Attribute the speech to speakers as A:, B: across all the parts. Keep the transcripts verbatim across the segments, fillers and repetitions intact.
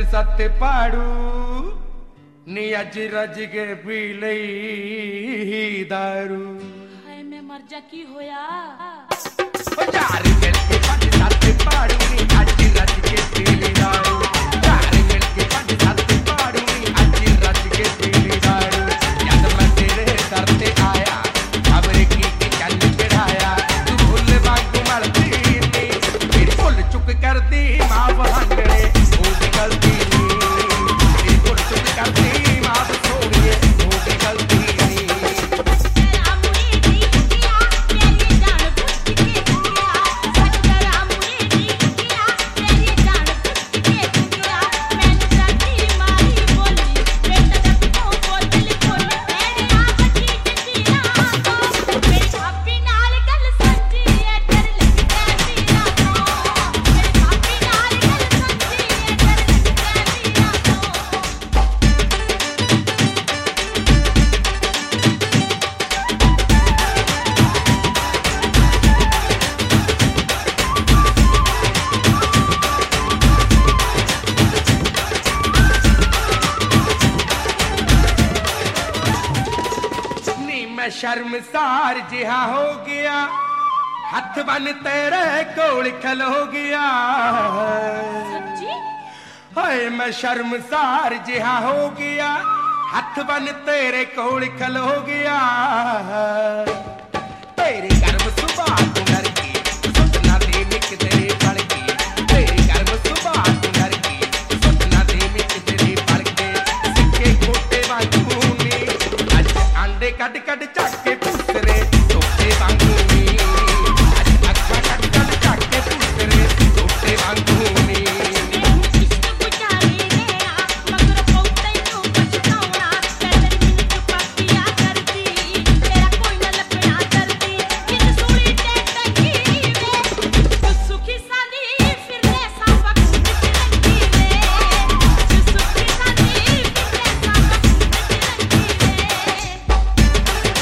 A: सत्त पाड़ू नी अज रज के पी लई दारू।
B: हाय मैं मर जा की होया
A: चार मिल के पंज सत्त पाड़ू नी अज रज के पी लई दारू। चार मिल के पंज सत्त पाड़ू नी अज रज के पी लई दारू। जद मैं तेरे दर ते आया खबर की कि चल चढ़ाया तू भुल वांगू मलदी नी मेरी भुल चुक कर दी मां बहांगड़े हो गई गलती नी मेरी भुल चुक कर दी मां सोनिए हो गई गलती नी।
B: तेरा मुड़ी दी किया तेरी जान बुझ के किया तेरा मुड़ी दी किया तेरी जान बुझ के किया मैंने जाती मारी बोली बेटा जब तो बोतल खोली तेरे आ बची जिंदगी ना तो मेरी भाभी नाल गल सच्ची है डर लगदा सीना तो मेरी भाभी नाल गल सच्ची है डर लगदा सीना तो।
A: नी मैं शर्मसार जिहा हो गया हथ बन तेरे कोल खलो गया।
B: सच्ची
A: हाय मैं शर्मसार जिहा हो गया हथ बन तेरे कोल खलो गया। तेरे गर्म सुबह तू नर की सपना दे मिक तेरे पड़ की तेरे गर्म सुबह तू नर की सपना दे मिक तेरे पड़ के सिक्के खोटे वांगू नी अज अंडे कट कट चक के पुसरे टोटे वांगू नी अज अखा कट कट चक के पुसरे टोटे वांगू नी।
B: इश्क बुझावी देना मगर पौते तू पछताउना तेरी मिन्नत पापिया करदी तेरा कोई न लपना करदी कित सूली ते टंगी वे तू सुखी सादी फिरने सा वक्त रंगी वे तू सुखी सादी फिरने सा वक्त रंगी वे।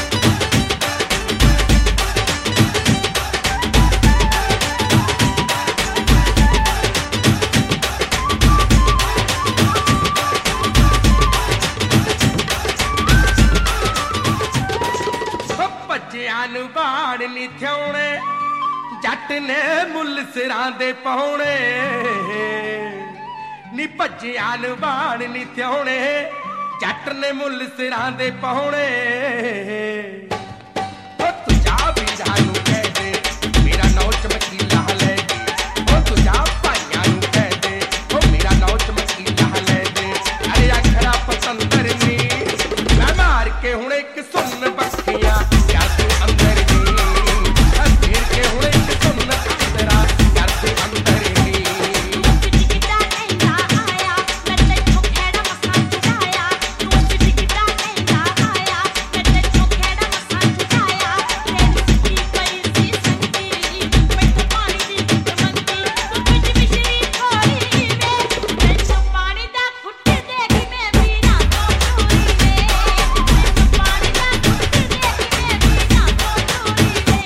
A: ਭੱਜਿਆਂ ਨੂੰ ਬਾਣ ਨੀ ਥਿਉਣੇ ਜੱਟ ਨੇ ਮੁੱਲ ਸਿਰਾਂ ਦੇ ਪਾਉਣੇ ਨੀ ਭੱਜਿਆਂ ਨੂੰ ਬਾਣ ਨੀ ਥਿਉਣੇ ਜੱਟ ਨੇ ਮੁੱਲ ਸਿਰਾਂ ਦੇ ਪਾਉਣੇ। ਓ ਤੂੰ ਜਾ ਵੀਰਾਂ ਨੂੰ ਕਹਿ ਦੇ ਮੇਰਾ ਨੌ ਚਮਕੀਲਾ ਲੈ ਦੇ ਓ ਤੂੰ ਜਾ ਭਾਈਆਂ ਨੂੰ ਕਹਿ ਦੇ ਓ ਮੇਰਾ ਨੌ ਚਮਕੀਲਾ ਲੈ ਦੇ ਅਰੇ ਅਖਰਾ ਪਸੰਦਰ ਨੀ ਮੈਂ ਮਾਰ ਕੇ ਹੁਣ ਇੱਕ ਸੁਣ ਬੱਖੀਆਂ ਕਰ ਤੂੰ ਅੰਦਰ ਨੀ ਫੇਰ ਕੇ ਹੁਣ ਇੱਕ ਸੁਣ ਅੰਦਰਾ ਕਰ ਤੂੰ ਅੰਦਰ ਨੀ।
B: ਤੂੰ ਟਿਕਟਾ ਲੈਂਦਾ ਆਇਆ ਮੈਂ ਤੈਨੂੰ ਖੇੜਾ ਮਸਾਂ ਚੜਾਇਆ ਤੂੰ ਟਿਕਟਾ ਲੈਂਦਾ ਆਇਆ ਮੈਂ ਤੈਨੂੰ ਖੇੜਾ ਮਸਾਂ ਚੜਾਇਆ ਤੇਰੀ ਸਿੱਧੀ ਪਈ ਸੀ ਸੰਗੀ ਮੈਨੂੰ ਪਾਣੀ ਦੀ ਘੁੱਟ ਮੰਗੀ ਤੂੰ ਕੁਝ ਮਿਸ਼ਰੀ ਥੋੜੀ ਵੇ ਮੈਨੂੰ ਪਾਣੀ ਦਾ ਘੁੱਟ ਦੇ ਕਿ ਮੈਂ ਪੀਣਾ ਤੋਂ ਦੂਰੀ ਵੇ ਮੈਨੂੰ ਪਾਣੀ ਦਾ ਘੁੱਟ ਦੇ ਕਿ ਮੈਂ ਪੀਣਾ ਤੋਂ ਦੂਰੀ ਵੇ।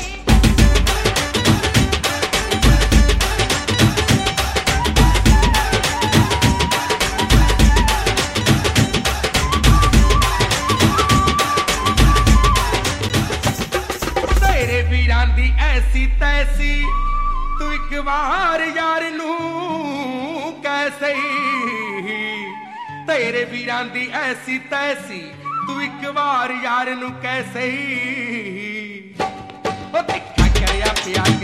A: ਤੇਰੇ ਵੀਰਾਂ ਦੀ ਐਸੀ ਤੈਸੀ ਤੂੰ ਇੱਕ ਵਾਰ ਯਾਰ ਨੂੰ ਕਹਿ ਸਹੀ। ਤੇਰੇ ਵੀਰਾਂ ਦੀ ਐਸੀ ਤੈਸੀ ਤੂੰ ਇੱਕ ਵਾਰ ਯਾਰ ਨੂੰ ਕਹਿ ਸਹੀ। ਉਹ ਤਿੱਖਾ ਕਰਿਆ ਪਿਆ